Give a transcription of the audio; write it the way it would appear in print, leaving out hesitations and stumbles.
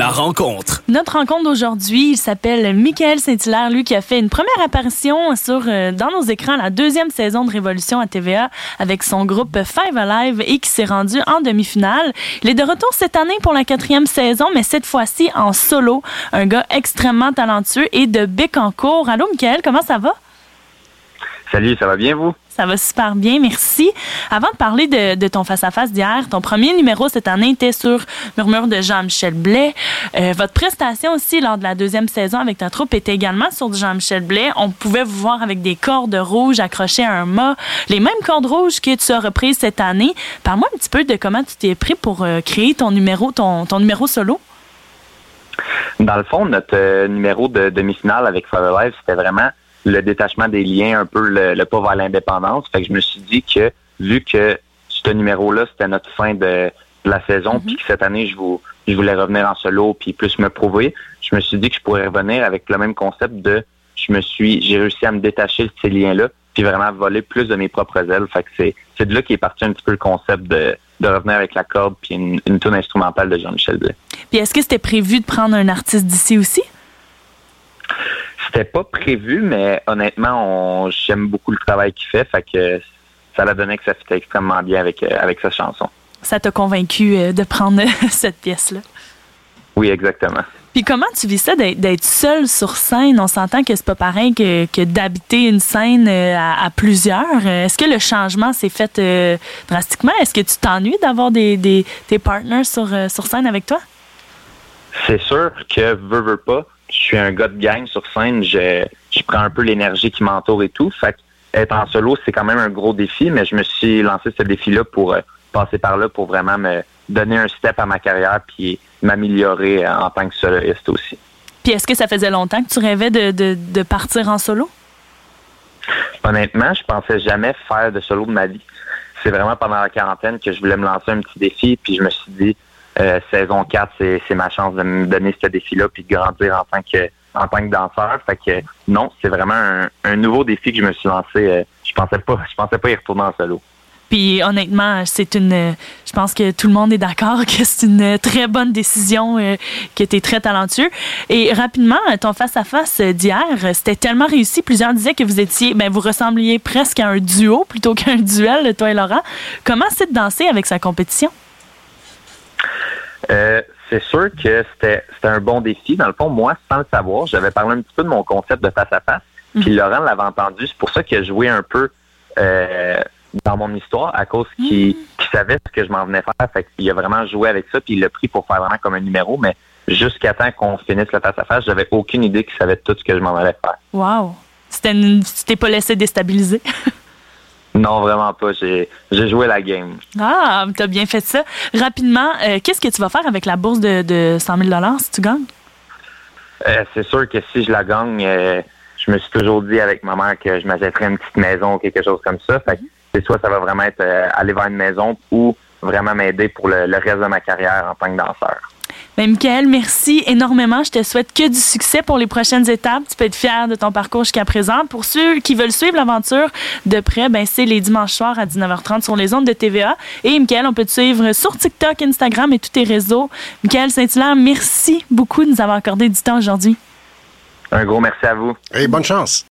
La rencontre. Notre rencontre d'aujourd'hui, il s'appelle Michael Saint-Hilaire, lui qui a fait une première apparition dans nos écrans la deuxième saison de Révolution à TVA avec son groupe Five Alive et qui s'est rendu en demi-finale. Il est de retour cette année pour la 4e saison, mais cette fois-ci en solo. Un gars extrêmement talentueux et de Bécancour. Allô Michael, comment ça va? Salut, ça va bien vous? Ça va super bien, merci. Avant de parler de ton face-à-face d'hier, ton premier numéro cette année était sur Murmure de Jean-Michel Blais. Votre prestation aussi lors de la deuxième saison avec ta troupe était également sur Jean-Michel Blais. On pouvait vous voir avec des cordes rouges accrochées à un mât, les mêmes cordes rouges que tu as reprises cette année. Parle-moi un petit peu de comment tu t'es pris pour créer ton numéro solo. Dans le fond, notre numéro de demi-finale avec Five Alive, c'était vraiment le détachement des liens, un peu le pas vers l'indépendance. Fait que je me suis dit que, vu que ce numéro-là, c'était notre fin de la saison, puis que cette année, je voulais revenir en solo puis plus me prouver, je me suis dit que je pourrais revenir avec le même concept de j'ai réussi à me détacher de ces liens-là, puis vraiment voler plus de mes propres ailes. Fait que c'est de là qu'est parti un petit peu le concept de revenir avec la corde puis une toune instrumentale de Jean-Michel Blais. Puis est-ce que c'était prévu de prendre un artiste d'ici aussi? C'était pas prévu, mais honnêtement, j'aime beaucoup le travail qu'il fait que ça l'a donné que ça fitait extrêmement bien avec sa chanson. Ça t'a convaincu de prendre cette pièce-là? Oui, exactement. Puis comment tu vis ça d'être seul sur scène? On s'entend que c'est pas pareil que d'habiter une scène à plusieurs. Est-ce que le changement s'est fait drastiquement? Est-ce que tu t'ennuies d'avoir tes partners sur scène avec toi? C'est sûr que veux pas. Je suis un gars de gang sur scène, je prends un peu l'énergie qui m'entoure et tout. Fait qu'être en solo, c'est quand même un gros défi, mais je me suis lancé ce défi-là pour passer par là pour vraiment me donner un step à ma carrière puis m'améliorer en tant que soloiste aussi. Puis est-ce que ça faisait longtemps que tu rêvais de partir en solo? Honnêtement, je pensais jamais faire de solo de ma vie. C'est vraiment pendant la quarantaine que je voulais me lancer un petit défi, puis je me suis dit saison 4, c'est ma chance de me donner ce défi-là puis de grandir en tant que danseur. Fait que non, c'est vraiment un nouveau défi que je me suis lancé. Je pensais pas y retourner en solo. Puis honnêtement, je pense que tout le monde est d'accord que c'est une très bonne décision, que tu es très talentueux. Et rapidement, ton face-à-face d'hier, c'était tellement réussi. Plusieurs disaient que vous ressembliez presque à un duo plutôt qu'un duel, toi et Laurent. Comment c'est de danser avec sa compétition? C'est sûr que c'était un bon défi. Dans le fond, moi, sans le savoir, j'avais parlé un petit peu de mon concept de face-à-face. Puis Laurent l'avait entendu. C'est pour ça qu'il a joué un peu dans mon histoire à cause qu'il savait ce que je m'en venais faire. Fait qu'il a vraiment joué avec ça puis il l'a pris pour faire vraiment comme un numéro. Mais jusqu'à temps qu'on finisse le face-à-face, j'avais aucune idée qu'il savait tout ce que je m'en allais faire. Wow! Tu t'es pas laissé déstabiliser? Non, vraiment pas. J'ai joué la game. Ah, t'as bien fait ça. Rapidement, qu'est-ce que tu vas faire avec la bourse de 100 000 $ si tu gagnes? C'est sûr que si je la gagne, je me suis toujours dit avec ma mère que je m'achèterais une petite maison ou quelque chose comme ça. Fait que c'est soit ça va vraiment être aller vers une maison ou vraiment m'aider pour le reste de ma carrière en tant que danseur. Ben, Michael, merci énormément. Je te souhaite que du succès pour les prochaines étapes. Tu peux être fier de ton parcours jusqu'à présent. Pour ceux qui veulent suivre l'aventure de près, c'est les dimanches soirs à 19h30 sur les ondes de TVA. Et Michael, on peut te suivre sur TikTok, Instagram et tous tes réseaux. Michael Saint-Hilaire, merci beaucoup de nous avoir accordé du temps aujourd'hui. Un gros merci à vous. Et bonne chance.